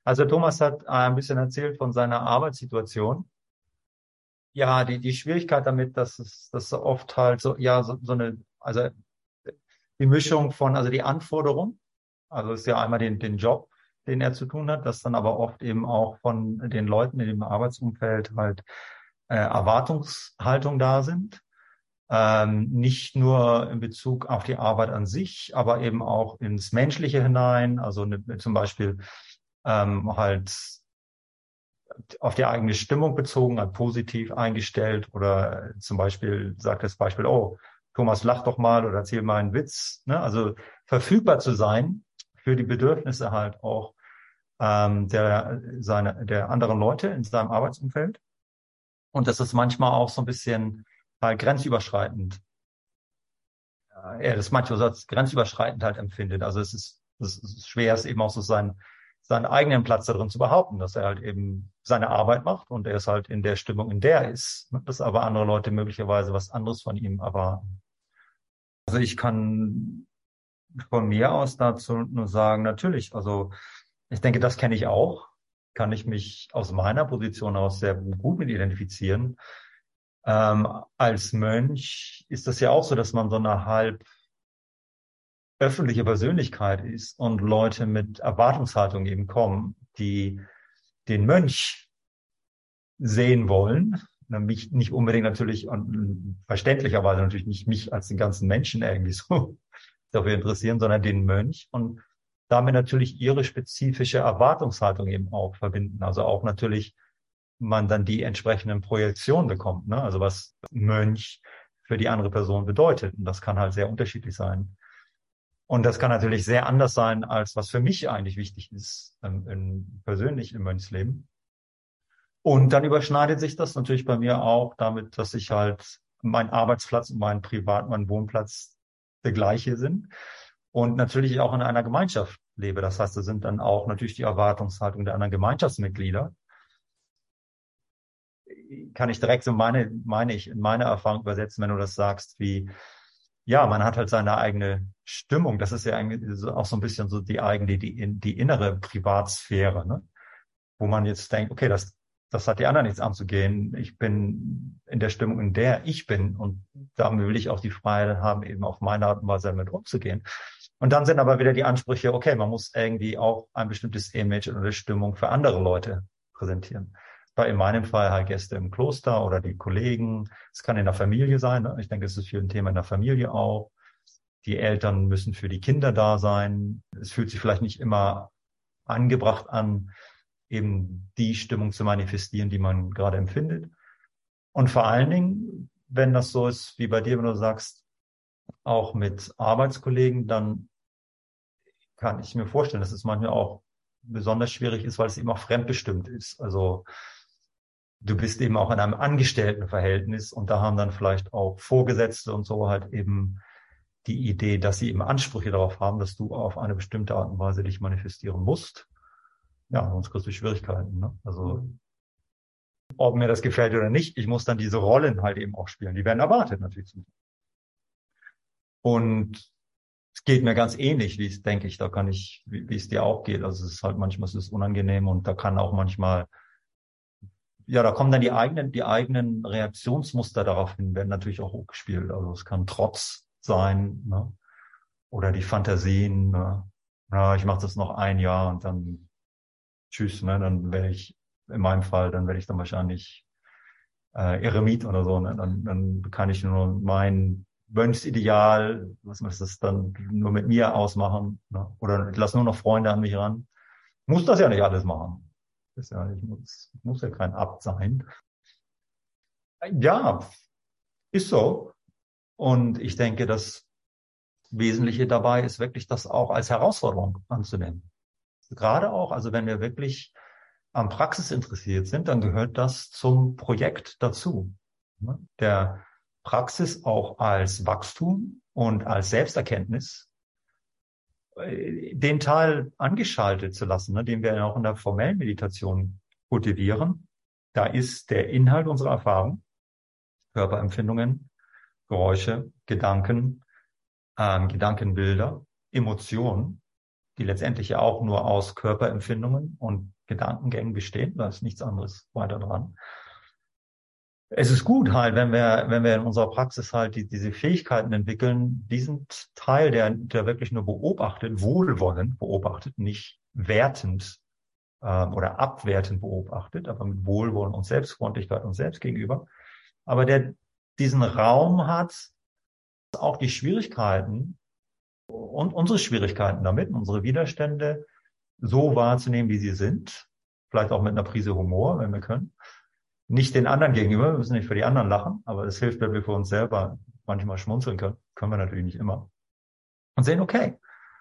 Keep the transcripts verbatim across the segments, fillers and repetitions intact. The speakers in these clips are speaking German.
Also Thomas hat ein bisschen erzählt von seiner Arbeitssituation. Ja, die, die Schwierigkeit damit, dass es, dass so oft halt so, ja, so, so eine, also die Mischung von, also die Anforderung, also ist ja einmal den, den Job, den er zu tun hat, dass dann aber oft eben auch von den Leuten in dem Arbeitsumfeld halt äh, Erwartungshaltung da sind. Ähm, nicht nur in Bezug auf die Arbeit an sich, aber eben auch ins Menschliche hinein. Also ne, zum Beispiel ähm, halt auf die eigene Stimmung bezogen, halt positiv eingestellt oder zum Beispiel sagt das Beispiel, oh, Thomas, lach doch mal oder erzähl mal einen Witz. Ne? Also verfügbar zu sein für die Bedürfnisse halt auch ähm, der, seine, der anderen Leute in seinem Arbeitsumfeld. Und das ist manchmal auch so ein bisschen halt grenzüberschreitend. Äh, er das manchmal so als grenzüberschreitend halt empfindet. Also es ist, es ist schwer, es eben auch so sein, seinen eigenen Platz da drin zu behaupten, dass er halt eben seine Arbeit macht und er ist halt in der Stimmung, in der er ist, ne, dass aber andere Leute möglicherweise was anderes von ihm erwarten. Also ich kann von mir aus dazu nur sagen, natürlich, also ich denke, das kenne ich auch, kann ich mich aus meiner Position aus sehr gut mit identifizieren. Ähm, als Mönch ist das ja auch so, dass man so eine halb öffentliche Persönlichkeit ist und Leute mit Erwartungshaltung eben kommen, die den Mönch sehen wollen, mich nicht unbedingt natürlich und verständlicherweise natürlich nicht mich als den ganzen Menschen irgendwie so dafür interessieren, sondern den Mönch und damit natürlich ihre spezifische Erwartungshaltung eben auch verbinden. Also auch natürlich man dann die entsprechenden Projektionen bekommt, ne? Also was Mönch für die andere Person bedeutet. Und das kann halt sehr unterschiedlich sein. Und das kann natürlich sehr anders sein, als was für mich eigentlich wichtig ist, ähm, in, persönlich im Mönchsleben. Und dann überschneidet sich das natürlich bei mir auch damit, dass ich halt mein Arbeitsplatz und mein Privat, mein Wohnplatz der gleiche sind. Und natürlich auch in einer Gemeinschaft lebe. Das heißt, da sind dann auch natürlich die Erwartungshaltung der anderen Gemeinschaftsmitglieder. Kann ich direkt so meine, meine ich, in meine Erfahrung übersetzen, wenn du das sagst, wie, ja, man hat halt seine eigene Stimmung. Das ist ja eigentlich so- auch so ein bisschen so die eigene, die, die innere Privatsphäre, ne? Wo man jetzt denkt, okay, das, das hat die anderen nichts anzugehen. Ich bin in der Stimmung, in der ich bin. Und damit will ich auch die Freiheit haben, eben auf meine Art und Weise damit umzugehen. Und dann sind aber wieder die Ansprüche, okay, man muss irgendwie auch ein bestimmtes Image oder Stimmung für andere Leute präsentieren. Bei in meinem Fall halt Gäste im Kloster oder die Kollegen. Es kann in der Familie sein. Ne? Ich denke, es ist für ein Thema in der Familie auch. Die Eltern müssen für die Kinder da sein. Es fühlt sich vielleicht nicht immer angebracht an, eben die Stimmung zu manifestieren, die man gerade empfindet. Und vor allen Dingen, wenn das so ist wie bei dir, wenn du sagst, auch mit Arbeitskollegen, dann kann ich mir vorstellen, dass es manchmal auch besonders schwierig ist, weil es eben auch fremdbestimmt ist. Also du bist eben auch in einem Angestelltenverhältnis und da haben dann vielleicht auch Vorgesetzte und so halt eben die Idee, dass sie eben Ansprüche darauf haben, dass du auf eine bestimmte Art und Weise dich manifestieren musst. Ja, sonst kriegst du Schwierigkeiten. Ne? Also ob mir das gefällt oder nicht, ich muss dann diese Rollen halt eben auch spielen. Die werden erwartet natürlich. Und es geht mir ganz ähnlich, wie es, denke ich, da kann ich, wie, wie es dir auch geht. Also es ist halt manchmal es ist unangenehm und da kann auch manchmal, ja, da kommen dann die eigenen, die eigenen Reaktionsmuster darauf hin, werden natürlich auch hochgespielt. Also es kann Trotz sein, ne? Oder die Fantasien, ne? Ja, ich mache das noch ein Jahr und dann tschüss, ne? Dann werde ich, in meinem Fall, dann werde ich dann wahrscheinlich äh, Eremit oder so, ne? Dann, dann kann ich nur mein Mönchsideal, was muss das dann nur mit mir ausmachen, ne? Oder ich lasse nur noch Freunde an mich ran. Muss das ja nicht alles machen. Ist ja, ich muss, muss ja kein Abt sein. Ja, ist so. Und ich denke, das Wesentliche dabei ist wirklich, das auch als Herausforderung anzunehmen. Gerade auch, also wenn wir wirklich am Praxis interessiert sind, dann gehört das zum Projekt dazu. Ne? Der Praxis auch als Wachstum und als Selbsterkenntnis, äh, den Teil angeschaltet zu lassen, ne, den wir auch in der formellen Meditation kultivieren. Da ist der Inhalt unserer Erfahrung, Körperempfindungen, Geräusche, Gedanken, ähm, Gedankenbilder, Emotionen. die letztendlich ja auch nur aus Körperempfindungen und Gedankengängen bestehen. Da ist nichts anderes weiter dran. Es ist gut halt, wenn wir, wenn wir in unserer Praxis halt die, diese Fähigkeiten entwickeln, diesen Teil, der, der wirklich nur beobachtet, wohlwollend beobachtet, nicht wertend äh, oder abwertend beobachtet, aber mit Wohlwollen und Selbstfreundlichkeit uns selbst gegenüber, aber der diesen Raum hat, auch die Schwierigkeiten und unsere Schwierigkeiten damit, unsere Widerstände so wahrzunehmen, wie sie sind, vielleicht auch mit einer Prise Humor, wenn wir können. Nicht den anderen gegenüber, wir müssen nicht für die anderen lachen, aber es hilft, wenn wir für uns selber manchmal schmunzeln können. Können wir natürlich nicht immer. Und sehen, okay,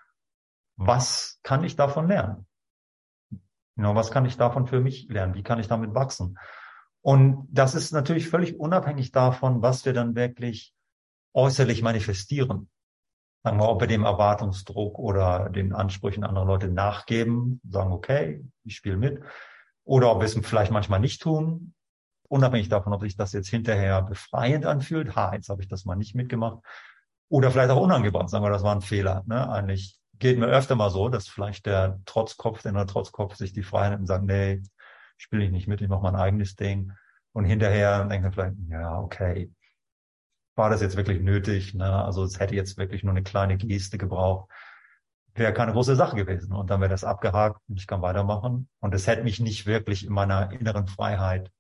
was kann ich davon lernen? Genau, was kann ich davon für mich lernen? Wie kann ich damit wachsen? Und das ist natürlich völlig unabhängig davon, was wir dann wirklich äußerlich manifestieren. Sagen wir, ob wir dem Erwartungsdruck oder den Ansprüchen anderer Leute nachgeben, sagen, okay, ich spiele mit. Oder ob wir es vielleicht manchmal nicht tun, unabhängig davon, ob sich das jetzt hinterher befreiend anfühlt. Ha, jetzt habe ich das mal nicht mitgemacht. Oder vielleicht auch unangebracht, sagen wir, das war ein Fehler. Ne? Eigentlich geht mir öfter mal so, dass vielleicht der Trotzkopf, der Trotzkopf sich die Freiheit nimmt und sagt, nee, spiele ich nicht mit, ich mache mein eigenes Ding. Und hinterher denkt er vielleicht, ja, okay, war das jetzt wirklich nötig? Ne? Also es hätte jetzt wirklich nur eine kleine Geste gebraucht. Wäre keine große Sache gewesen. Und dann wäre das abgehakt und ich kann weitermachen. Und es hätte mich nicht wirklich in meiner inneren Freiheit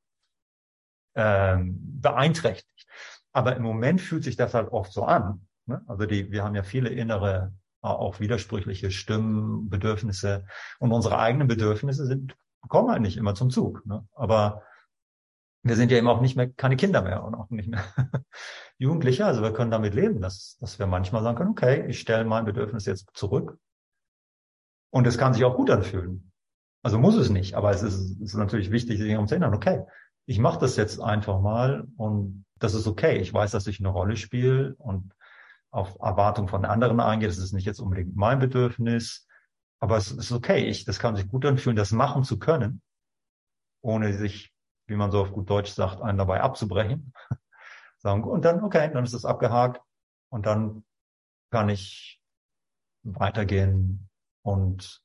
ähm, beeinträchtigt. Aber im Moment fühlt sich das halt oft so an. Ne? Also die, wir haben ja viele innere, auch widersprüchliche Stimmen, Bedürfnisse. Und unsere eigenen Bedürfnisse sind, kommen halt nicht immer zum Zug. Ne? Aber wir sind ja eben auch nicht mehr, keine Kinder mehr und auch nicht mehr Jugendliche. Also wir können damit leben, dass, dass wir manchmal sagen können, okay, ich stelle mein Bedürfnis jetzt zurück. Und es kann sich auch gut anfühlen. Also muss es nicht, aber es ist, es ist natürlich wichtig, sich um zu erinnern, okay, ich mache das jetzt einfach mal und das ist okay. Ich weiß, dass ich eine Rolle spiele und auf Erwartung von anderen eingehe. Das ist nicht jetzt unbedingt mein Bedürfnis, aber es ist okay. Ich, das kann sich gut anfühlen, das machen zu können, ohne sich, wie man so auf gut Deutsch sagt, einen dabei abzubrechen. Sagen, und dann, okay, dann ist es abgehakt und dann kann ich weitergehen und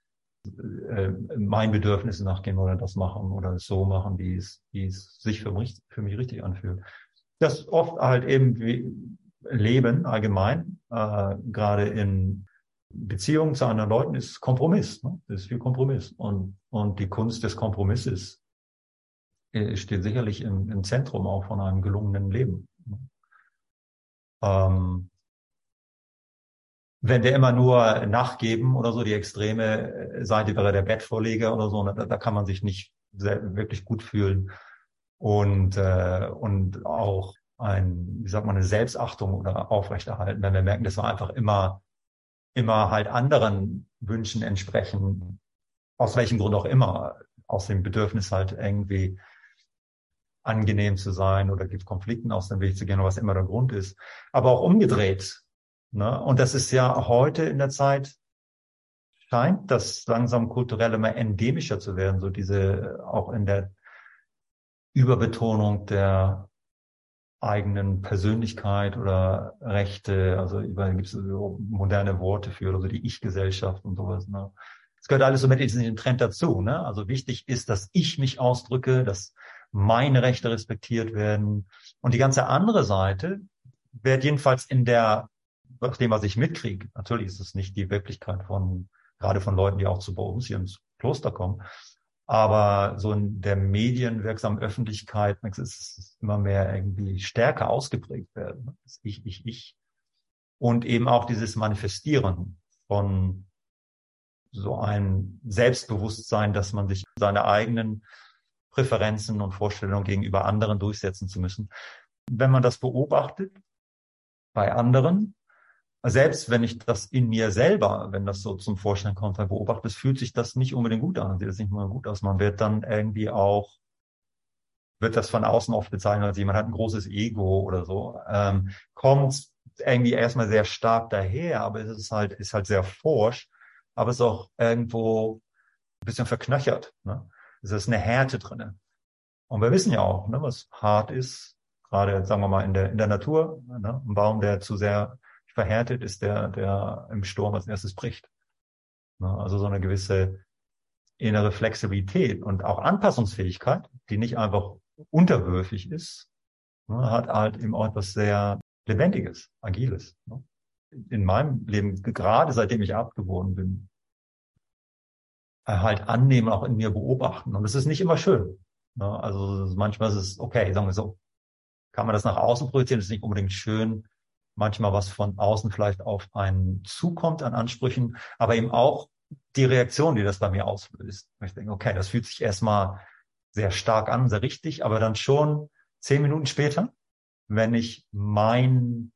äh, mein Bedürfnis nachgehen oder das machen oder es so machen, wie es, wie es sich für mich, für mich richtig anfühlt. Das oft halt eben wie Leben allgemein, äh, gerade in Beziehungen zu anderen Leuten, ist Kompromiss. Ne? Das ist viel Kompromiss. Und, und die Kunst des Kompromisses äh, steht sicherlich im, im Zentrum auch von einem gelungenen Leben. Ähm, wenn wir immer nur nachgeben oder so, die extreme Seite wäre der Bettvorleger oder so, da, da kann man sich nicht sehr, wirklich gut fühlen. Und, äh, und auch ein, wie sagt man, eine Selbstachtung oder aufrechterhalten, wenn wir merken, dass wir einfach immer, immer halt anderen Wünschen entsprechen, aus welchem Grund auch immer, aus dem Bedürfnis halt irgendwie angenehm zu sein oder gibt Konflikten aus dem Weg zu gehen, oder was immer der Grund ist. Aber auch umgedreht. Ne? Und das ist ja heute in der Zeit, scheint das langsam kulturell immer endemischer zu werden, so diese, auch in der Überbetonung der eigenen Persönlichkeit oder Rechte, also über gibt es so moderne Worte für, also die Ich-Gesellschaft und sowas. Ne? Das gehört alles so mit in den Trend dazu. Ne? Also wichtig ist, dass ich mich ausdrücke, dass meine Rechte respektiert werden. Und die ganze andere Seite wird jedenfalls in der, nach dem, was ich mitkriege, natürlich ist es nicht die Wirklichkeit von, gerade von Leuten, die auch zu bei uns hier ins Kloster kommen, aber so in der medienwirksamen Öffentlichkeit ist es immer mehr irgendwie stärker ausgeprägt werden. Das Ich, ich, ich. Und eben auch dieses Manifestieren von so ein Selbstbewusstsein, dass man sich seine eigenen Präferenzen und Vorstellungen gegenüber anderen durchsetzen zu müssen. Wenn man das beobachtet bei anderen, selbst wenn ich das in mir selber, wenn das so zum Vorschein kommt, beobachte, fühlt sich das nicht unbedingt gut an, sieht das nicht mal gut aus. Man wird dann irgendwie auch, wird das von außen oft bezeichnet als jemand hat ein großes Ego oder so, ähm, kommt irgendwie erstmal sehr stark daher, aber es ist halt, ist halt sehr forsch, aber es ist auch irgendwo ein bisschen verknöchert, ne? Es ist eine Härte drinne. Und wir wissen ja auch, ne, was hart ist, gerade, sagen wir mal, in der, in der Natur, ne? Ein Baum, der zu sehr verhärtet ist, der, der im Sturm als erstes bricht. Ne? Also so eine gewisse innere Flexibilität und auch Anpassungsfähigkeit, die nicht einfach unterwürfig ist, ne, hat halt eben auch etwas sehr Lebendiges, Agiles. Ne? In meinem Leben, gerade seitdem ich abgeboren bin, halt annehmen, auch in mir beobachten. Und es ist nicht immer schön. Ne? Also manchmal ist es okay, sagen wir so, kann man das nach außen projizieren, das ist nicht unbedingt schön. Manchmal was von außen vielleicht auf einen zukommt an Ansprüchen, aber eben auch die Reaktion, die das bei mir auslöst. Ich denke, okay, das fühlt sich erstmal sehr stark an, sehr richtig, aber dann schon zehn Minuten später, wenn ich mein,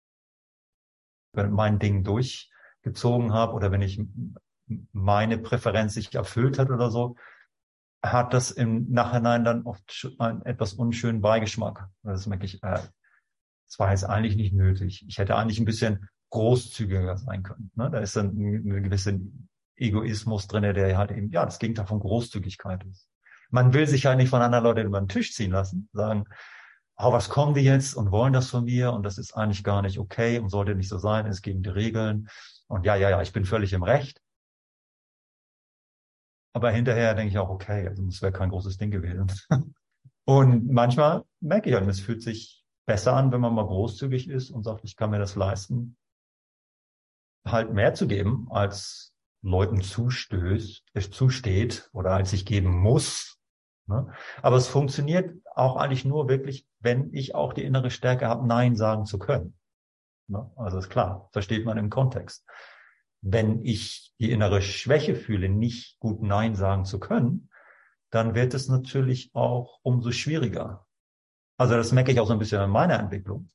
mein Ding durchgezogen habe oder wenn ich meine Präferenz sich erfüllt hat oder so, hat das im Nachhinein dann oft einen etwas unschönen Beigeschmack. Das merke ich, äh, das war jetzt eigentlich nicht nötig. Ich hätte eigentlich ein bisschen großzügiger sein können. Ne? Da ist dann ein gewisser Egoismus drin, der halt eben, ja, das Gegenteil von Großzügigkeit ist. Man will sich halt nicht von anderen Leuten über den Tisch ziehen lassen, sagen, oh, was kommen die jetzt und wollen das von mir und das ist eigentlich gar nicht okay und sollte nicht so sein, ist gegen die Regeln und ja, ja, ja, ich bin völlig im Recht. Aber hinterher denke ich auch, okay, also das wäre kein großes Ding gewesen. Und manchmal merke ich halt, es fühlt sich besser an, wenn man mal großzügig ist und sagt, ich kann mir das leisten, halt mehr zu geben, als Leuten zustößt, es zusteht oder als ich geben muss. Ne? Aber es funktioniert auch eigentlich nur wirklich, wenn ich auch die innere Stärke habe, Nein sagen zu können. Ne? Also ist klar, versteht man im Kontext. Wenn ich die innere Schwäche fühle, nicht gut Nein sagen zu können, dann wird es natürlich auch umso schwieriger. Also das merke ich auch so ein bisschen in meiner Entwicklung.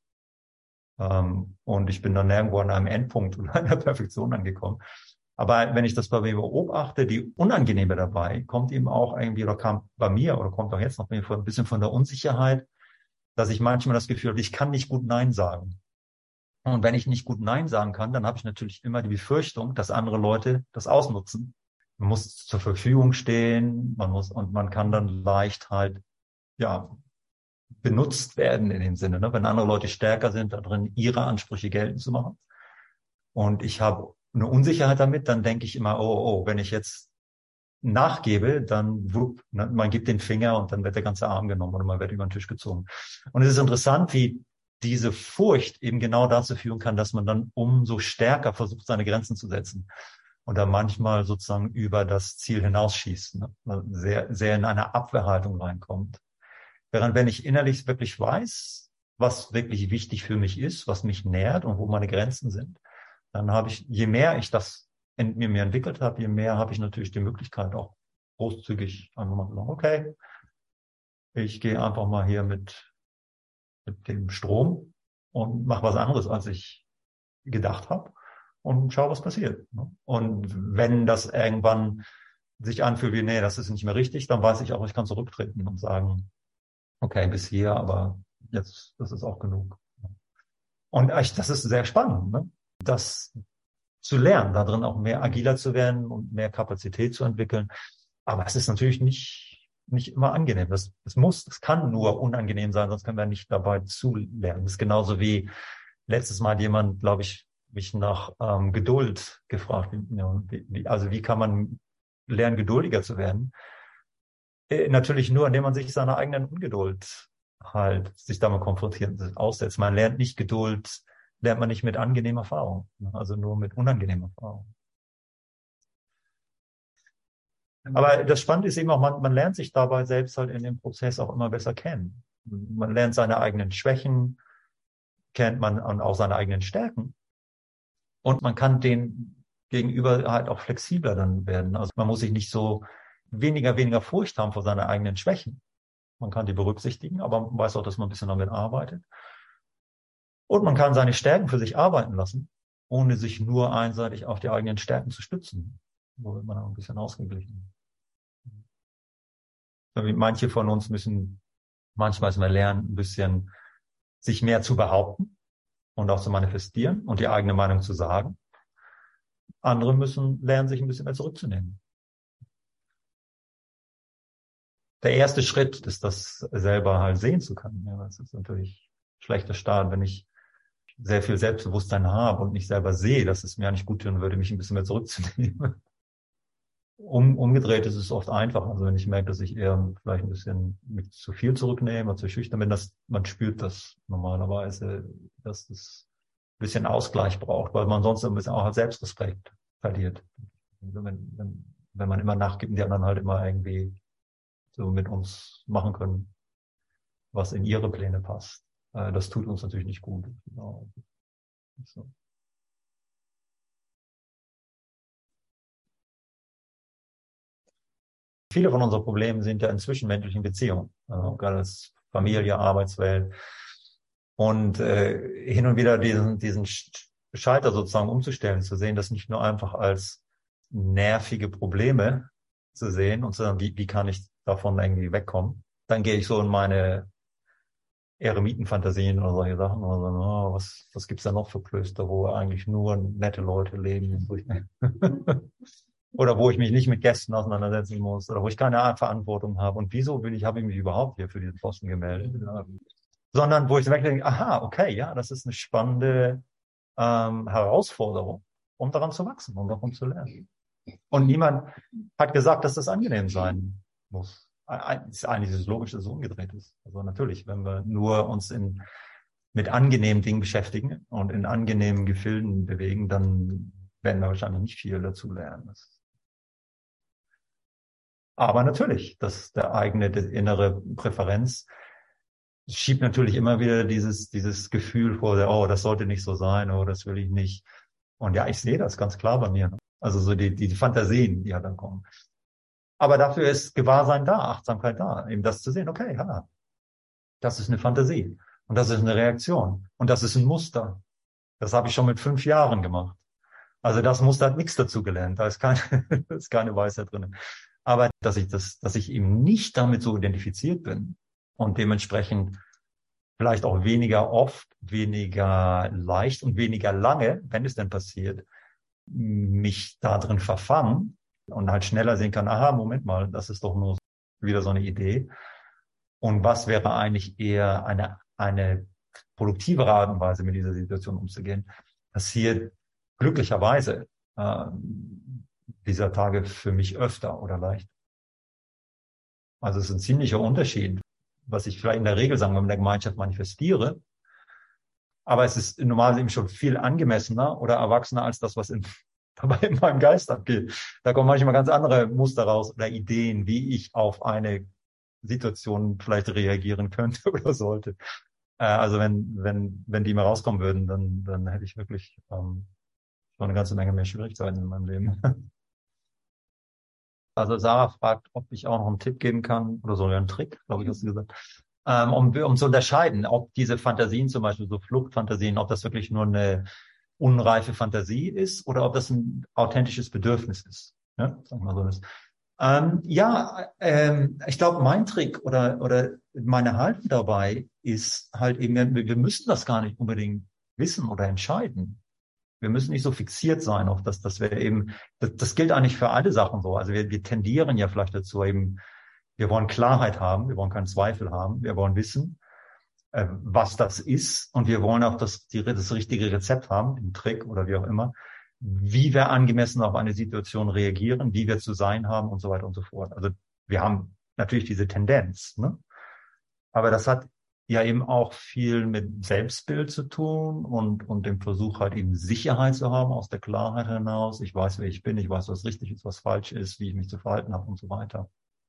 Ähm, und ich bin dann nirgendwo an einem Endpunkt oder einer Perfektion angekommen. Aber wenn ich das bei mir beobachte, die Unangenehme dabei kommt eben auch irgendwie, oder kam bei mir, oder kommt auch jetzt noch ein bisschen von der Unsicherheit, dass ich manchmal das Gefühl habe, ich kann nicht gut Nein sagen. Und wenn ich nicht gut Nein sagen kann, dann habe ich natürlich immer die Befürchtung, dass andere Leute das ausnutzen. Man muss zur Verfügung stehen, man muss, und man kann dann leicht halt, ja, benutzt werden in dem Sinne, ne? Wenn andere Leute stärker sind, darin ihre Ansprüche geltend zu machen. Und ich habe eine Unsicherheit damit, dann denke ich immer, oh, oh, wenn ich jetzt nachgebe, dann wupp, ne, man gibt den Finger und dann wird der ganze Arm genommen oder man wird über den Tisch gezogen. Und es ist interessant, wie diese Furcht eben genau dazu führen kann, dass man dann umso stärker versucht, seine Grenzen zu setzen und da manchmal sozusagen über das Ziel hinausschießt, ne? sehr, sehr in eine Abwehrhaltung reinkommt. Während wenn ich innerlich wirklich weiß, was wirklich wichtig für mich ist, was mich nährt und wo meine Grenzen sind, dann habe ich, je mehr ich das in mir, mir entwickelt habe, je mehr habe ich natürlich die Möglichkeit auch großzügig einfach mal zu sagen, okay, ich gehe einfach mal hier mit, mit dem Strom und mache was anderes, als ich gedacht habe und schau, was passiert. Und wenn das irgendwann sich anfühlt wie, nee, das ist nicht mehr richtig, dann weiß ich auch, ich kann zurücktreten und sagen, okay, bis hier, aber jetzt, das ist auch genug. Und echt, das ist sehr spannend, ne? Das zu lernen, da drin auch mehr agiler zu werden und mehr Kapazität zu entwickeln. Aber es ist natürlich nicht, nicht immer angenehm. Das, das muss, es kann nur unangenehm sein, sonst können wir nicht dabei zulernen. Das ist genauso wie letztes Mal hat jemand, glaube ich, mich nach ähm, Geduld gefragt. Ja, wie, also wie kann man lernen, geduldiger zu werden? Äh, natürlich nur, indem man sich seiner eigenen Ungeduld halt, sich damit konfrontiert, aussetzt. Man lernt nicht Geduld, lernt man nicht mit angenehmer Erfahrung, also nur mit unangenehmer Erfahrung. Aber das Spannende ist eben auch, man, man lernt sich dabei selbst halt in dem Prozess auch immer besser kennen. Man lernt seine eigenen Schwächen, kennt man und auch seine eigenen Stärken. Und man kann den gegenüber halt auch flexibler dann werden. Also man muss sich nicht so weniger, weniger Furcht haben vor seinen eigenen Schwächen. Man kann die berücksichtigen, aber man weiß auch, dass man ein bisschen damit arbeitet. Und man kann seine Stärken für sich arbeiten lassen, ohne sich nur einseitig auf die eigenen Stärken zu stützen. So wird man auch ein bisschen ausgeglichen. Manche von uns müssen manchmal mal lernen, ein bisschen sich mehr zu behaupten und auch zu manifestieren und die eigene Meinung zu sagen. Andere müssen lernen, sich ein bisschen mehr zurückzunehmen. Der erste Schritt ist, das selber halt sehen zu können. Ja, das ist natürlich ein schlechter Start, wenn ich sehr viel Selbstbewusstsein habe und mich selber sehe, dass es mir nicht gut tun würde, mich ein bisschen mehr zurückzunehmen. Um, umgedreht ist es oft einfach. Also wenn ich merke, dass ich eher vielleicht ein bisschen mich zu viel zurücknehme oder zu schüchtern bin, dass man spürt das normalerweise, dass es ein bisschen Ausgleich braucht, weil man sonst ein bisschen auch Selbstrespekt verliert. Also wenn, wenn, wenn man immer nachgibt und die anderen halt immer irgendwie so mit uns machen können, was in ihre Pläne passt. Äh, das tut uns natürlich nicht gut. Genau. So. Viele von unseren Problemen sind ja in zwischenmenschlichen Beziehungen, also gerade als Familie, Arbeitswelt. Und äh, hin und wieder diesen, diesen Schalter sozusagen umzustellen, zu sehen, das nicht nur einfach als nervige Probleme zu sehen und zu sagen, wie, wie kann ich davon irgendwie wegkommen. Dann gehe ich so in meine Eremitenfantasien oder solche Sachen. Oder so, oh, was, was gibt's da noch für Klöster, wo eigentlich nur nette Leute leben? Oder wo ich mich nicht mit Gästen auseinandersetzen muss, oder wo ich keine Art Verantwortung habe. Und wieso bin ich, habe ich mich überhaupt hier für diesen Posten gemeldet? Ja. Sondern wo ich wirklich denke, aha, okay, ja, das ist eine spannende ähm, Herausforderung, um daran zu wachsen, um davon zu lernen. Und niemand hat gesagt, dass das angenehm sein muss. Eigentlich ist es logisch, dass es umgedreht ist. Also natürlich, wenn wir nur uns in, mit angenehmen Dingen beschäftigen und in angenehmen Gefilden bewegen, dann werden wir wahrscheinlich nicht viel dazu lernen. Das Aber natürlich, dass der eigene, die innere Präferenz schiebt natürlich immer wieder dieses, dieses Gefühl vor, oh, das sollte nicht so sein, oh, das will ich nicht. Und ja, ich sehe das ganz klar bei mir. Also so die, die Fantasien, die halt dann kommen. Aber dafür ist Gewahrsein da, Achtsamkeit da, eben das zu sehen, okay, ja, das ist eine Fantasie. Und das ist eine Reaktion. Und das ist ein Muster. Das habe ich schon mit fünf Jahren gemacht. Also das Muster hat nichts dazu gelernt. Da ist keine, da ist keine Weisheit drin. Aber dass ich das, dass ich eben nicht damit so identifiziert bin und dementsprechend vielleicht auch weniger oft, weniger leicht und weniger lange, wenn es denn passiert, mich da drin verfangen und halt schneller sehen kann, aha, Moment mal, das ist doch nur wieder so eine Idee. Und was wäre eigentlich eher eine, eine produktivere Art und Weise, mit dieser Situation umzugehen, passiert glücklicherweise äh, dieser Tage für mich öfter oder leicht. Also es ist ein ziemlicher Unterschied, was ich vielleicht in der Regel, sagen wir, in der Gemeinschaft manifestiere. Aber es ist normalerweise eben schon viel angemessener oder erwachsener als das, was in, dabei in meinem Geist abgeht. Da kommen manchmal ganz andere Muster raus oder Ideen, wie ich auf eine Situation vielleicht reagieren könnte oder sollte. Äh, also wenn, wenn, wenn die mal rauskommen würden, dann, dann hätte ich wirklich ähm, schon eine ganze Menge mehr Schwierigkeiten in meinem Leben. Also Sarah fragt, ob ich auch noch einen Tipp geben kann, oder so einen Trick, glaube ich, hast du gesagt, ähm, um, um zu unterscheiden, ob diese Fantasien, zum Beispiel so Fluchtfantasien, ob das wirklich nur eine unreife Fantasie ist oder ob das ein authentisches Bedürfnis ist. Ja, sagen wir mal so das. Ähm, ja, ähm, ich glaube, mein Trick oder, oder meine Haltung dabei ist halt eben, wir, wir müssen das gar nicht unbedingt wissen oder entscheiden. Wir müssen nicht so fixiert sein auf das, dass wir eben, das, das gilt eigentlich für alle Sachen so. Also wir, wir tendieren ja vielleicht dazu eben, wir wollen Klarheit haben, wir wollen keinen Zweifel haben, wir wollen wissen, äh, was das ist und wir wollen auch das, die, das richtige Rezept haben, den Trick oder wie auch immer, wie wir angemessen auf eine Situation reagieren, wie wir zu sein haben und so weiter und so fort. Also wir haben natürlich diese Tendenz, ne? Aber das hat ja eben auch viel mit Selbstbild zu tun und, und dem Versuch halt eben Sicherheit zu haben aus der Klarheit hinaus. Ich weiß, wer ich bin, ich weiß, was richtig ist, was falsch ist, wie ich mich zu verhalten habe und so weiter.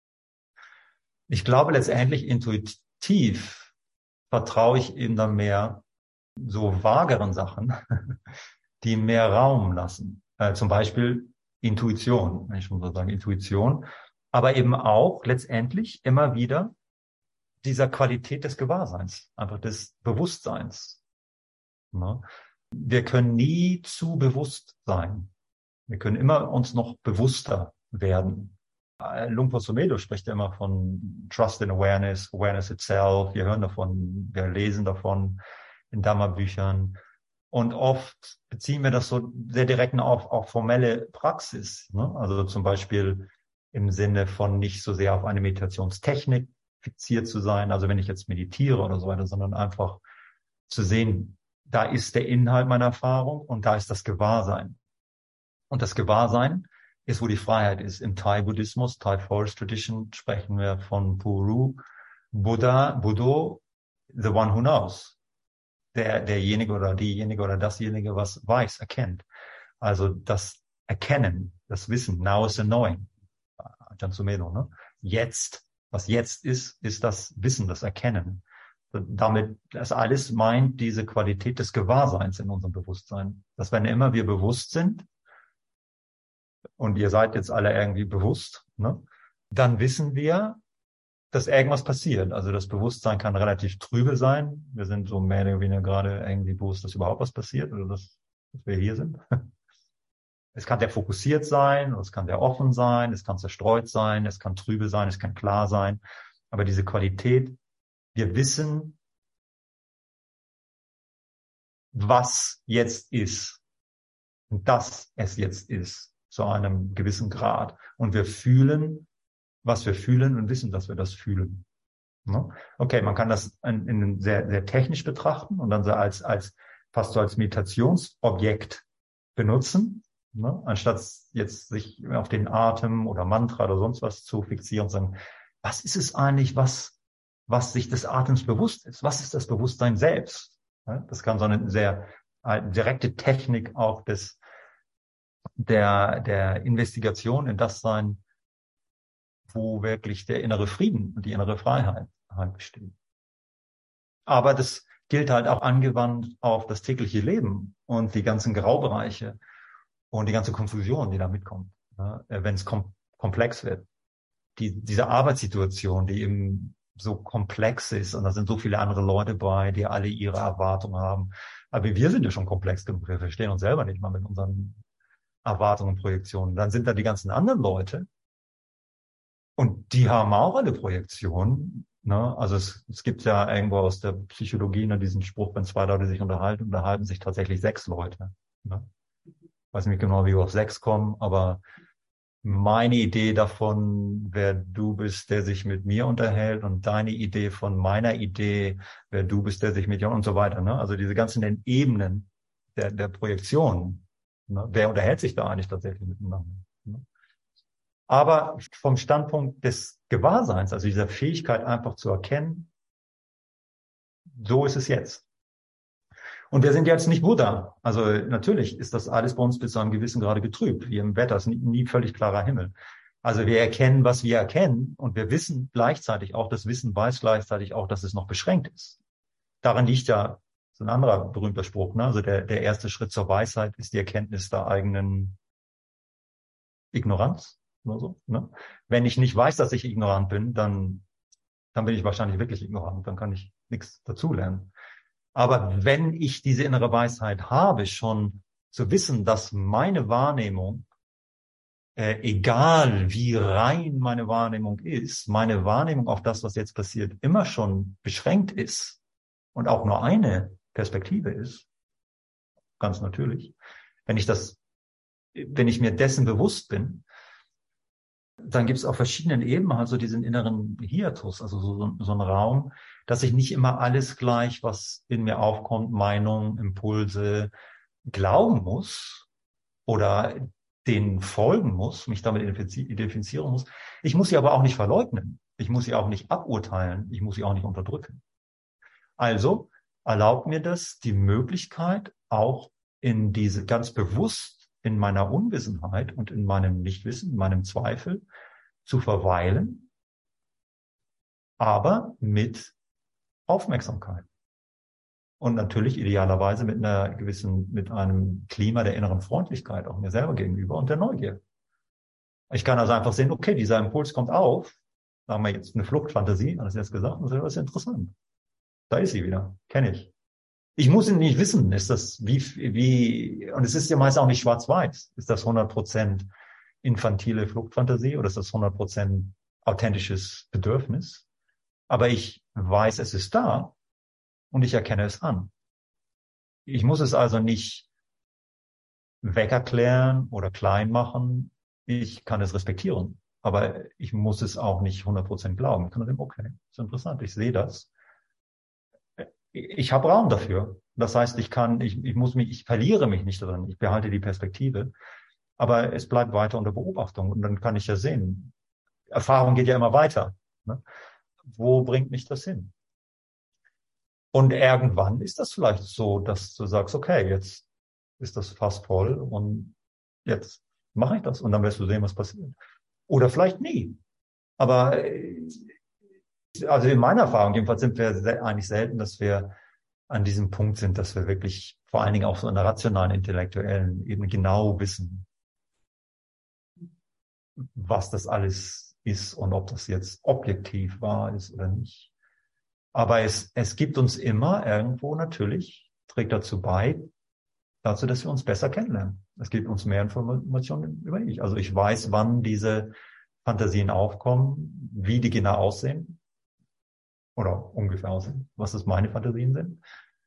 Ich glaube letztendlich intuitiv vertraue ich eben dann mehr so vageren Sachen, die mehr Raum lassen. Äh, zum Beispiel Intuition, wenn ich schon so sagen, Intuition, aber eben auch letztendlich immer wieder dieser Qualität des Gewahrseins, einfach des Bewusstseins. Ne? Wir können nie zu bewusst sein. Wir können immer uns noch bewusster werden. Lumpur Sumedho spricht ja immer von Trust in Awareness, Awareness itself. Wir hören davon, wir lesen davon in Dhamma-Büchern. Und oft beziehen wir das so sehr direkt auf, auf formelle Praxis. Ne? Also zum Beispiel im Sinne von nicht so sehr auf eine Meditationstechnik fixiert zu sein, also wenn ich jetzt meditiere oder so weiter, sondern einfach zu sehen, da ist der Inhalt meiner Erfahrung und da ist das Gewahrsein. Und das Gewahrsein ist, wo die Freiheit ist. Im Thai-Buddhismus, Thai Forest Tradition, sprechen wir von Puru, Buddha, Buddho, the one who knows. Der, derjenige oder diejenige oder dasjenige, was weiß, erkennt. Also das Erkennen, das Wissen, now is the knowing. Ne? Jetzt, was jetzt ist, ist das Wissen, das Erkennen. Damit, das alles meint diese Qualität des Gewahrseins in unserem Bewusstsein. Dass wenn immer wir bewusst sind, und ihr seid jetzt alle irgendwie bewusst, ne, dann wissen wir, dass irgendwas passiert. Also das Bewusstsein kann relativ trübe sein. Wir sind so mehr oder weniger gerade irgendwie bewusst, dass überhaupt was passiert oder dass, dass wir hier sind. Es kann sehr fokussiert sein, es kann sehr offen sein, es kann zerstreut sein, es kann trübe sein, es kann klar sein. Aber diese Qualität, wir wissen, was jetzt ist und dass es jetzt ist, zu einem gewissen Grad. Und wir fühlen, was wir fühlen und wissen, dass wir das fühlen. Okay, man kann das in, in sehr, sehr technisch betrachten und dann so als, als, fast so als Meditationsobjekt benutzen, ne? Anstatt jetzt sich auf den Atem oder Mantra oder sonst was zu fixieren und sagen, was ist es eigentlich, was, was sich des Atems bewusst ist? Was ist das Bewusstsein selbst? Das kann so eine sehr eine direkte Technik auch des, der, der Investigation in das sein, wo wirklich der innere Frieden und die innere Freiheit halt besteht. Aber das gilt halt auch angewandt auf das tägliche Leben und die ganzen Graubereiche und die ganze Konfusion, die da mitkommt, ne? Wenn es kom komplex wird. Die, diese Arbeitssituation, die eben so komplex ist und da sind so viele andere Leute bei, die alle ihre Erwartungen haben. Aber wir sind ja schon komplex genug, wir verstehen uns selber nicht mal mit unseren Erwartungen und Projektionen. Dann sind da die ganzen anderen Leute und die haben auch alle Projektionen. Ne? Also es, es gibt ja irgendwo aus der Psychologie ne, diesen Spruch, wenn zwei Leute sich unterhalten, unterhalten sich tatsächlich sechs Leute. Ne? Ich weiß nicht genau, wie wir auf sechs kommen, aber meine Idee davon, wer du bist, der sich mit mir unterhält und deine Idee von meiner Idee, wer du bist, der sich mit dir und so weiter. Ne? Also diese ganzen Ebenen der, der Projektion. Ne? Wer unterhält sich da eigentlich tatsächlich miteinander? Ne? Aber vom Standpunkt des Gewahrseins, also dieser Fähigkeit einfach zu erkennen, so ist es jetzt. Und wir sind jetzt nicht Buddha. Also natürlich ist das alles bei uns bis zu einem gewissen Grade getrübt, wie im Wetter. Es ist nie, nie völlig klarer Himmel. Also wir erkennen, was wir erkennen und wir wissen gleichzeitig auch, das Wissen weiß gleichzeitig auch, dass es noch beschränkt ist. Daran liegt ja so ein anderer berühmter Spruch, ne? Also der, der erste Schritt zur Weisheit ist die Erkenntnis der eigenen Ignoranz oder so. Ne? Wenn ich nicht weiß, dass ich ignorant bin, dann, dann bin ich wahrscheinlich wirklich ignorant. Dann kann ich nichts dazulernen. Aber wenn ich diese innere Weisheit habe, schon zu wissen, dass meine Wahrnehmung, äh, egal wie rein meine Wahrnehmung ist, meine Wahrnehmung auf das, was jetzt passiert, immer schon beschränkt ist und auch nur eine Perspektive ist, ganz natürlich. Wenn ich das, wenn ich mir dessen bewusst bin, dann gibt es auf verschiedenen Ebenen also diesen inneren Hiatus, also so, so einen Raum, dass ich nicht immer alles gleich, was in mir aufkommt, Meinungen, Impulse, glauben muss oder denen folgen muss, mich damit identifizieren muss. Ich muss sie aber auch nicht verleugnen. Ich muss sie auch nicht aburteilen. Ich muss sie auch nicht unterdrücken. Also erlaubt mir das die Möglichkeit, auch in diese ganz bewusst in meiner Unwissenheit und in meinem Nichtwissen, in meinem Zweifel zu verweilen, aber mit Aufmerksamkeit. Und natürlich idealerweise mit einer gewissen, mit einem Klima der inneren Freundlichkeit auch mir selber gegenüber und der Neugier. Ich kann also einfach sehen, okay, dieser Impuls kommt auf, sagen wir jetzt eine Fluchtfantasie, hat es jetzt gesagt, und das ist interessant. Da ist sie wieder, kenne ich. Ich muss ihn nicht wissen, ist das wie, wie, und es ist ja meist auch nicht schwarz-weiß. Ist das hundert Prozent infantile Fluchtfantasie oder ist das hundert Prozent authentisches Bedürfnis? Aber ich weiß, es ist da und ich erkenne es an. Ich muss es also nicht wegerklären oder klein machen. Ich kann es respektieren, aber ich muss es auch nicht hundert Prozent glauben. Ich kann sagen, okay, ist interessant, ich sehe das. Ich habe Raum dafür. Das heißt, ich kann, ich, ich muss mich, ich verliere mich nicht darin. Ich behalte die Perspektive. Aber es bleibt weiter unter Beobachtung und dann kann ich ja sehen, Erfahrung geht ja immer weiter. Ne? Wo bringt mich das hin? Und irgendwann ist das vielleicht so, dass du sagst, okay, jetzt ist das fast voll und jetzt mache ich das und dann wirst du sehen, was passiert. Oder vielleicht nie. Aber also in meiner Erfahrung jedenfalls sind wir eigentlich selten, dass wir an diesem Punkt sind, dass wir wirklich vor allen Dingen auch so in der rationalen, intellektuellen Ebene genau wissen, was das alles ist und ob das jetzt objektiv wahr ist oder nicht. Aber es, es gibt uns immer irgendwo natürlich, trägt dazu bei, dazu, dass wir uns besser kennenlernen. Es gibt uns mehr Informationen über mich. Also ich weiß, wann diese Fantasien aufkommen, wie die genau aussehen oder ungefähr aussehen, was das meine Fantasien sind.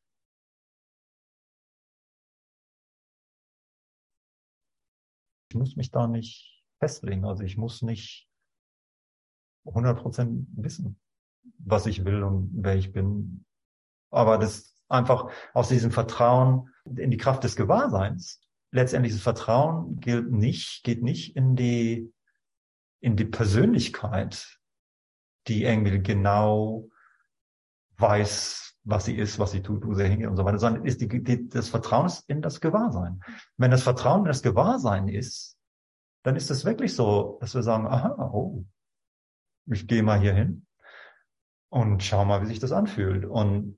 Ich muss mich da nicht festlegen. Also ich muss nicht hundert Prozent wissen, was ich will und wer ich bin. Aber das einfach aus diesem Vertrauen in die Kraft des Gewahrseins. Letztendlich das Vertrauen gilt nicht, geht nicht in die, in die Persönlichkeit, die irgendwie genau weiß, was sie ist, was sie tut, wo sie hingeht und so weiter, sondern ist die, die, das Vertrauen ist in das Gewahrsein. Wenn das Vertrauen in das Gewahrsein ist, dann ist es wirklich so, dass wir sagen, aha, oh, ich gehe mal hier hin und schau mal, wie sich das anfühlt. Und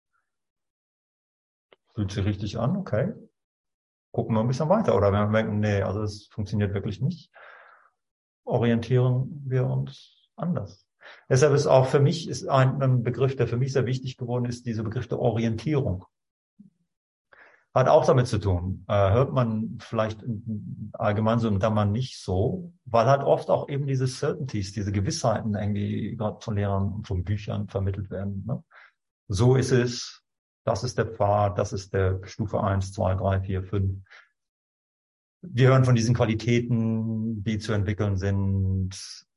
fühlt sich richtig an, okay, gucken wir ein bisschen weiter. Oder wenn wir merken, nee, also es funktioniert wirklich nicht, orientieren wir uns anders. Deshalb ist auch für mich ist ein, ein Begriff, der für mich sehr wichtig geworden ist, dieser Begriff der Orientierung. Hat auch damit zu tun. Äh, hört man vielleicht allgemein so im Dammen nicht so, weil halt oft auch eben diese Certainties, diese Gewissheiten irgendwie gerade von Lehrern und von Büchern vermittelt werden. Ne? So ist es, das ist der Pfad, das ist der Stufe eins, zwei, drei, vier, fünf. Wir hören von diesen Qualitäten, die zu entwickeln sind.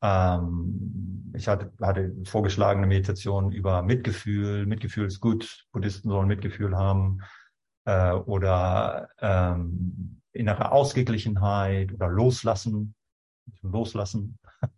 Ähm, ich hatte, hatte vorgeschlagene Meditation über Mitgefühl. Mitgefühl ist gut. Buddhisten sollen Mitgefühl haben. Äh, oder ähm, innere Ausgeglichenheit oder Loslassen. Loslassen.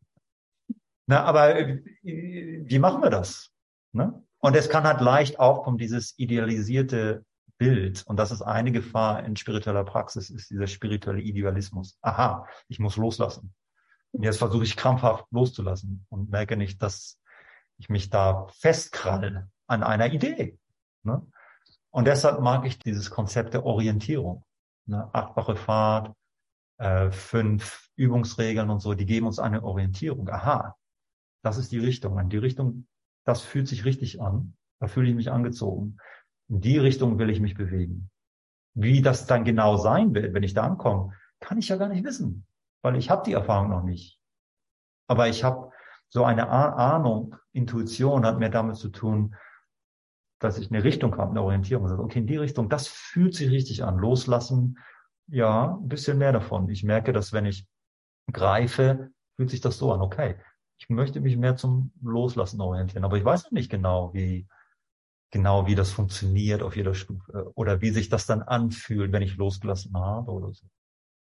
Na, aber äh, wie machen wir das? Ne? Und es kann halt leicht aufkommen, dieses idealisierte Bild. Und das ist eine Gefahr in spiritueller Praxis, ist dieser spirituelle Idealismus. Aha, ich muss loslassen. Und jetzt versuche ich krampfhaft loszulassen und merke nicht, dass ich mich da festkralle an einer Idee. Ne? Und deshalb mag ich dieses Konzept der Orientierung. Ne? Achtfache Fahrt, äh, fünf Übungsregeln und so, die geben uns eine Orientierung. Aha, das ist die Richtung. In die Richtung, das fühlt sich richtig an. Da fühle ich mich angezogen. In die Richtung will ich mich bewegen. Wie das dann genau sein wird, wenn ich da ankomme, kann ich ja gar nicht wissen, weil ich habe die Erfahrung noch nicht. Aber ich habe so eine Ahnung, Intuition hat mir damit zu tun, dass ich eine Richtung habe, eine Orientierung. Also, okay, in die Richtung, das fühlt sich richtig an. Loslassen, ja, ein bisschen mehr davon. Ich merke, dass wenn ich greife, fühlt sich das so an. Okay, ich möchte mich mehr zum Loslassen orientieren, aber ich weiß noch nicht genau, wie genau wie das funktioniert auf jeder Stufe oder wie sich das dann anfühlt, wenn ich losgelassen habe oder so.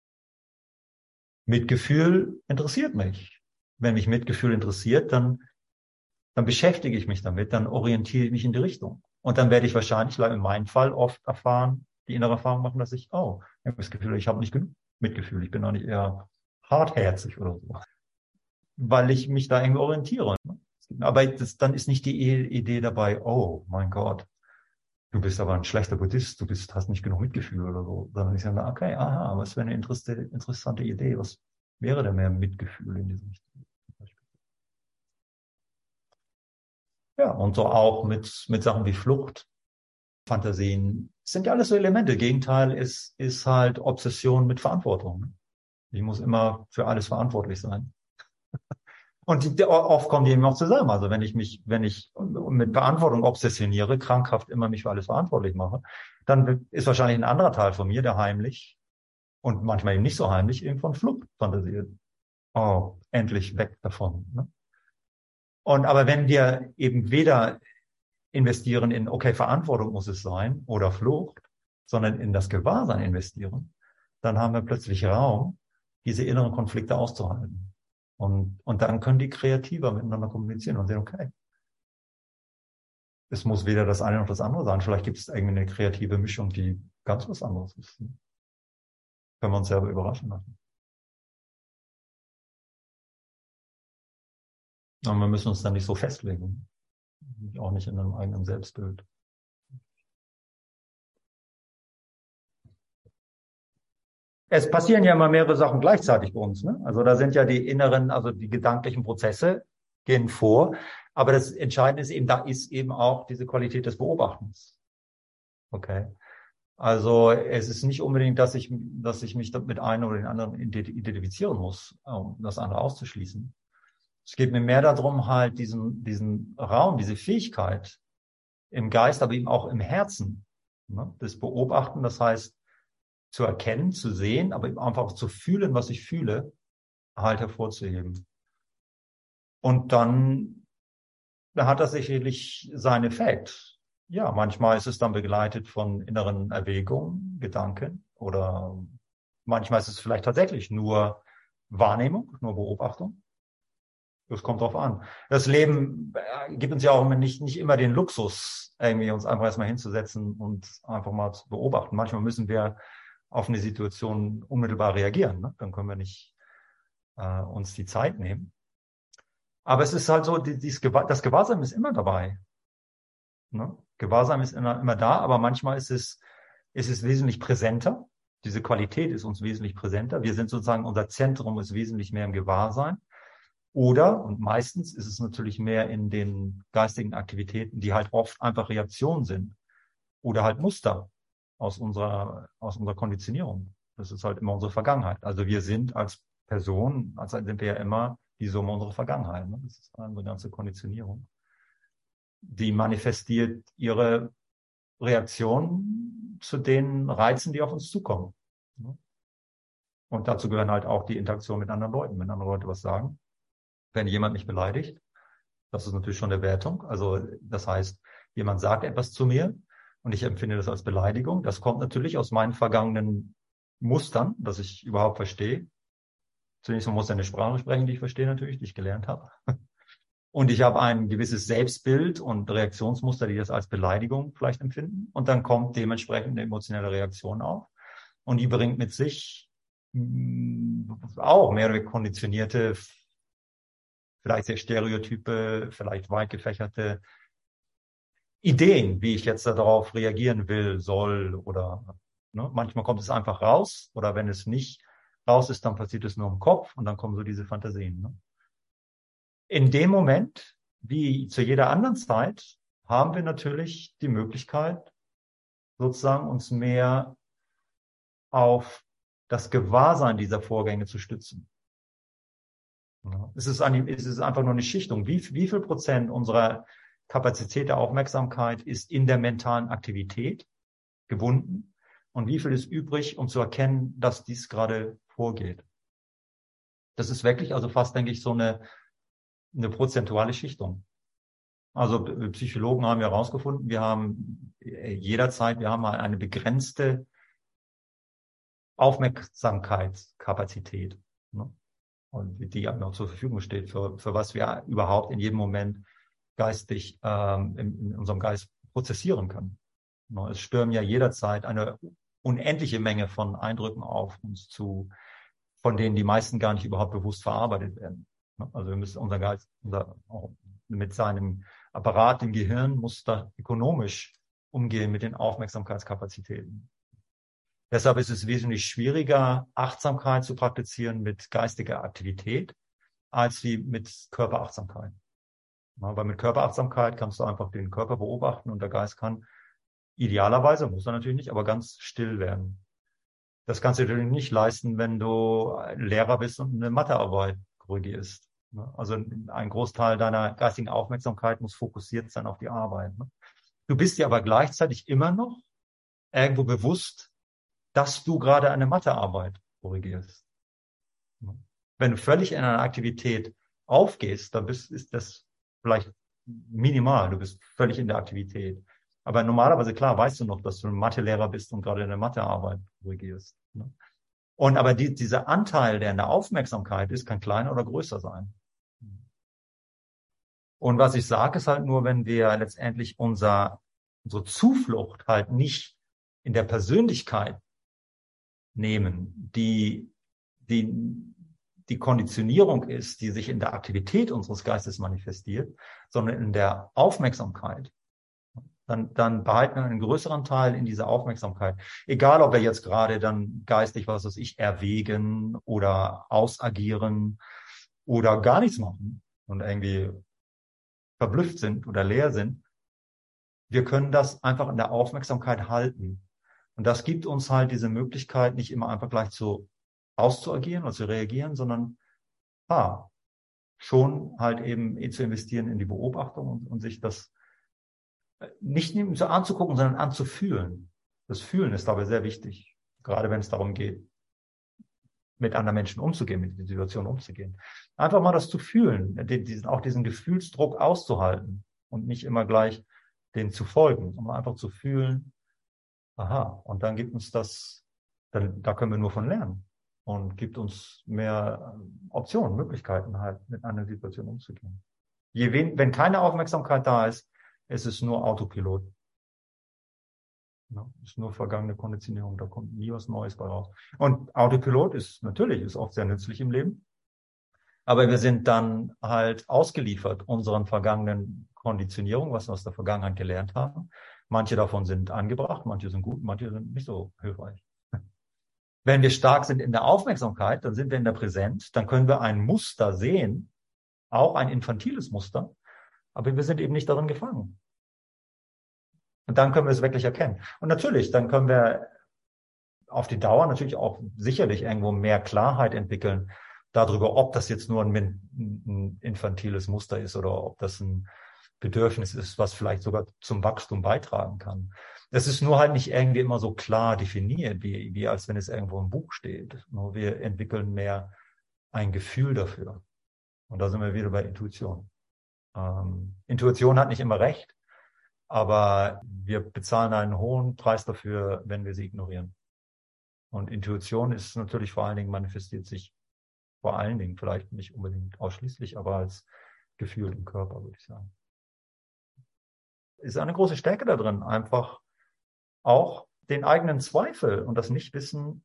Mitgefühl interessiert mich. Wenn mich Mitgefühl interessiert, dann, dann beschäftige ich mich damit, dann orientiere ich mich in die Richtung. Und dann werde ich wahrscheinlich, in meinem Fall, oft erfahren, die innere Erfahrung machen, dass ich, oh, ich habe das Gefühl, ich habe nicht genug Mitgefühl, ich bin auch nicht eher hartherzig oder so. Weil ich mich da irgendwie orientiere. Aber das, dann ist nicht die Idee dabei, oh mein Gott, du bist aber ein schlechter Buddhist, du bist, hast nicht genug Mitgefühl oder so. Sondern ich sage, okay, aha, was für eine interessante Idee, was wäre denn mehr Mitgefühl in diesem Richtung? Ja, und so auch mit, mit Sachen wie Flucht, Fantasien, sind ja alles so Elemente. Gegenteil ist, ist halt Obsession mit Verantwortung. Ich muss immer für alles verantwortlich sein. Und die, oft kommen die eben auch zusammen. Also wenn ich mich, wenn ich mit Verantwortung obsessioniere, krankhaft immer mich für alles verantwortlich mache, dann ist wahrscheinlich ein anderer Teil von mir, der heimlich und manchmal eben nicht so heimlich, eben von Flucht fantasiert. Oh, endlich weg davon. Ne? Und aber wenn wir eben weder investieren in, okay, Verantwortung muss es sein oder Flucht, sondern in das Gewahrsein investieren, dann haben wir plötzlich Raum diese inneren Konflikte auszuhalten. Und, und dann können die kreativer miteinander kommunizieren und sehen, okay, es muss weder das eine noch das andere sein. Vielleicht gibt es irgendwie eine kreative Mischung, die ganz was anderes ist. Können wir uns selber überraschen lassen. Und wir müssen uns dann nicht so festlegen. Auch nicht in einem eigenen Selbstbild. Es passieren ja immer mehrere Sachen gleichzeitig bei uns, ne? Also da sind ja die inneren, also die gedanklichen Prozesse gehen vor. Aber das Entscheidende ist eben, da ist eben auch diese Qualität des Beobachtens. Okay. Also es ist nicht unbedingt, dass ich, dass ich mich mit einem oder den anderen identifizieren muss, um das andere auszuschließen. Es geht mir mehr darum, halt diesen, diesen Raum, diese Fähigkeit im Geist, aber eben auch im Herzen, ne, das Beobachten, das heißt, zu erkennen, zu sehen, aber eben einfach auch zu fühlen, was ich fühle, halt hervorzuheben. Und dann hat das sicherlich seinen Effekt. Ja, manchmal ist es dann begleitet von inneren Erwägungen, Gedanken oder manchmal ist es vielleicht tatsächlich nur Wahrnehmung, nur Beobachtung. Das kommt drauf an. Das Leben gibt uns ja auch nicht, nicht immer den Luxus, irgendwie uns einfach erstmal hinzusetzen und einfach mal zu beobachten. Manchmal müssen wir auf eine Situation unmittelbar reagieren. Ne? Dann können wir nicht äh, uns die Zeit nehmen. Aber es ist halt so, die, dieses Gewahr, das Gewahrsam ist immer dabei. Ne? Gewahrsam ist immer, immer da, aber manchmal ist es, ist es wesentlich präsenter. Diese Qualität ist uns wesentlich präsenter. Wir sind sozusagen, unser Zentrum ist wesentlich mehr im Gewahrsein. Oder, und meistens ist es natürlich mehr in den geistigen Aktivitäten, die halt oft einfach Reaktionen sind. Oder halt Muster aus unserer, aus unserer Konditionierung. Das ist halt immer unsere Vergangenheit. Also wir sind als Person, als sind wir ja immer die Summe unserer Vergangenheit. Ne? Das ist unsere ganze Konditionierung. Die manifestiert ihre Reaktion zu den Reizen, die auf uns zukommen. Ne? Und dazu gehören halt auch die Interaktion mit anderen Leuten, wenn andere Leute was sagen. Wenn jemand mich beleidigt, das ist natürlich schon eine Wertung. Also das heißt, jemand sagt etwas zu mir und ich empfinde das als Beleidigung. Das kommt natürlich aus meinen vergangenen Mustern, dass ich überhaupt verstehe. Zunächst mal muss ich eine Sprache sprechen, die ich verstehe natürlich, die ich gelernt habe. Und ich habe ein gewisses Selbstbild und Reaktionsmuster, die das als Beleidigung vielleicht empfinden. Und dann kommt dementsprechend eine emotionelle Reaktion auf. Und die bringt mit sich auch mehr oder weniger konditionierte, vielleicht sehr stereotype, vielleicht weit gefächerte Ideen, wie ich jetzt darauf reagieren will, soll oder ne? Manchmal kommt es einfach raus oder wenn es nicht raus ist, dann passiert es nur im Kopf und dann kommen so diese Fantasien. Ne? In dem Moment, wie zu jeder anderen Zeit, haben wir natürlich die Möglichkeit, sozusagen uns mehr auf das Gewahrsein dieser Vorgänge zu stützen. Ja, es ist, eine, es ist einfach nur eine Schichtung. Wie, wie viel Prozent unserer Kapazität der Aufmerksamkeit ist in der mentalen Aktivität gebunden und wie viel ist übrig, um zu erkennen, dass dies gerade vorgeht. Das ist wirklich also fast, denke ich, so eine, eine prozentuale Schichtung. Also Psychologen haben ja herausgefunden, wir haben jederzeit, wir haben eine begrenzte Aufmerksamkeitskapazität, ne? Und die auch zur Verfügung steht, für, für was wir überhaupt in jedem Moment geistig ähm, in, in unserem Geist prozessieren können. Es stürmen ja jederzeit eine unendliche Menge von Eindrücken auf uns zu, von denen die meisten gar nicht überhaupt bewusst verarbeitet werden. Also wir müssen unser Geist, unser, auch mit seinem Apparat, dem Gehirn, muss da ökonomisch umgehen mit den Aufmerksamkeitskapazitäten. Deshalb ist es wesentlich schwieriger, Achtsamkeit zu praktizieren mit geistiger Aktivität, als wie mit Körperachtsamkeit. Ja, weil mit Körperachtsamkeit kannst du einfach den Körper beobachten und der Geist kann idealerweise, muss er natürlich nicht, aber ganz still werden. Das kannst du natürlich nicht leisten, wenn du Lehrer bist und eine Mathearbeit korrigierst. Also ein Großteil deiner geistigen Aufmerksamkeit muss fokussiert sein auf die Arbeit. Du bist dir aber gleichzeitig immer noch irgendwo bewusst, dass du gerade eine Mathearbeit korrigierst. Wenn du völlig in einer Aktivität aufgehst, dann bist, ist das vielleicht minimal. Du bist völlig in der Aktivität. Aber normalerweise, klar, weißt du noch, dass du ein Mathelehrer bist und gerade eine Mathearbeit korrigierst. Und aber die, dieser Anteil, der in der Aufmerksamkeit ist, kann kleiner oder größer sein. Und was ich sage, ist halt nur, wenn wir letztendlich unser, unsere Zuflucht halt nicht in der Persönlichkeit nehmen, die, die, die Konditionierung ist, die sich in der Aktivität unseres Geistes manifestiert, sondern in der Aufmerksamkeit, dann, dann behalten wir einen größeren Teil in dieser Aufmerksamkeit. Egal, ob wir jetzt gerade dann geistig, was weiß ich, erwägen oder ausagieren oder gar nichts machen und irgendwie verblüfft sind oder leer sind. Wir können das einfach in der Aufmerksamkeit halten. Und das gibt uns halt diese Möglichkeit, nicht immer einfach gleich zu auszuagieren oder zu reagieren, sondern ah, schon halt eben zu investieren in die Beobachtung und, und sich das nicht so anzugucken, sondern anzufühlen. Das Fühlen ist dabei sehr wichtig, gerade wenn es darum geht, mit anderen Menschen umzugehen, mit der Situation umzugehen. Einfach mal das zu fühlen, diesen, auch diesen Gefühlsdruck auszuhalten und nicht immer gleich den zu folgen, sondern einfach zu fühlen, aha, und dann gibt uns das, dann, da können wir nur von lernen und gibt uns mehr Optionen, Möglichkeiten halt, mit einer Situation umzugehen. Je wen, wenn keine Aufmerksamkeit da ist, ist es nur Autopilot. Ja, ist nur vergangene Konditionierung, da kommt nie was Neues bei raus. Und Autopilot ist natürlich, ist oft sehr nützlich im Leben. Aber wir sind dann halt ausgeliefert unseren vergangenen Konditionierungen, was wir aus der Vergangenheit gelernt haben. Manche davon sind angebracht, manche sind gut, manche sind nicht so hilfreich. Wenn wir stark sind in der Aufmerksamkeit, dann sind wir in der Präsenz, dann können wir ein Muster sehen, auch ein infantiles Muster, aber wir sind eben nicht darin gefangen. Und dann können wir es wirklich erkennen. Und natürlich, dann können wir auf die Dauer natürlich auch sicherlich irgendwo mehr Klarheit entwickeln darüber, ob das jetzt nur ein, ein infantiles Muster ist oder ob das ein Bedürfnis ist, was vielleicht sogar zum Wachstum beitragen kann. Es ist nur halt nicht irgendwie immer so klar definiert, wie, wie als wenn es irgendwo im Buch steht. Nur wir entwickeln mehr ein Gefühl dafür. Und da sind wir wieder bei Intuition. Ähm, Intuition hat nicht immer recht, aber wir bezahlen einen hohen Preis dafür, wenn wir sie ignorieren. Und Intuition ist natürlich vor allen Dingen, manifestiert sich vor allen Dingen, vielleicht nicht unbedingt ausschließlich, aber als Gefühl im Körper, würde ich sagen. Ist eine große Stärke da drin, einfach auch den eigenen Zweifel und das Nichtwissen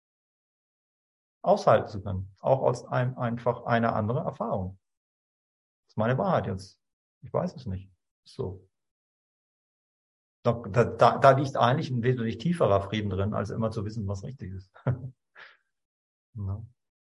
aushalten zu können. Auch als ein, einfach eine andere Erfahrung. Das ist meine Wahrheit jetzt. Ich weiß es nicht. So. Da, da, da liegt eigentlich ein wesentlich tieferer Frieden drin, als immer zu wissen, was richtig ist. Ja.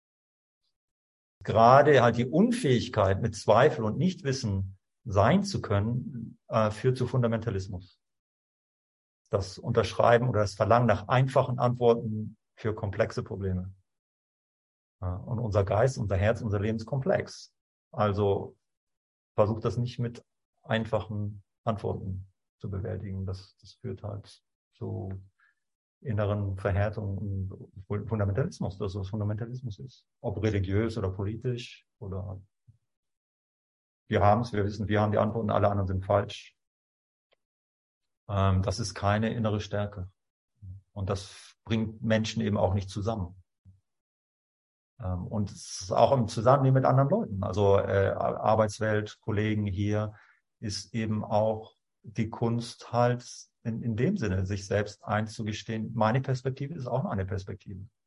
Gerade halt die Unfähigkeit, mit Zweifel und Nichtwissen sein zu können, äh, führt zu Fundamentalismus. Das Unterschreiben oder das Verlangen nach einfachen Antworten für komplexe Probleme. Ja, und unser Geist, unser Herz, unser Leben ist komplex. Also versucht das nicht mit einfachen Antworten zu bewältigen. Das, das führt halt zu inneren Verhärtungen und Fundamentalismus, das was Fundamentalismus ist. Ob religiös oder politisch oder wir haben es, wir wissen, wir haben die Antworten, alle anderen sind falsch. Ähm, das ist keine innere Stärke. Und das bringt Menschen eben auch nicht zusammen. Ähm, und es ist auch im Zusammenleben mit anderen Leuten. Also äh, Arbeitswelt, Kollegen hier ist eben auch die Kunst halt in, in dem Sinne, sich selbst einzugestehen, meine Perspektive ist auch eine Perspektive.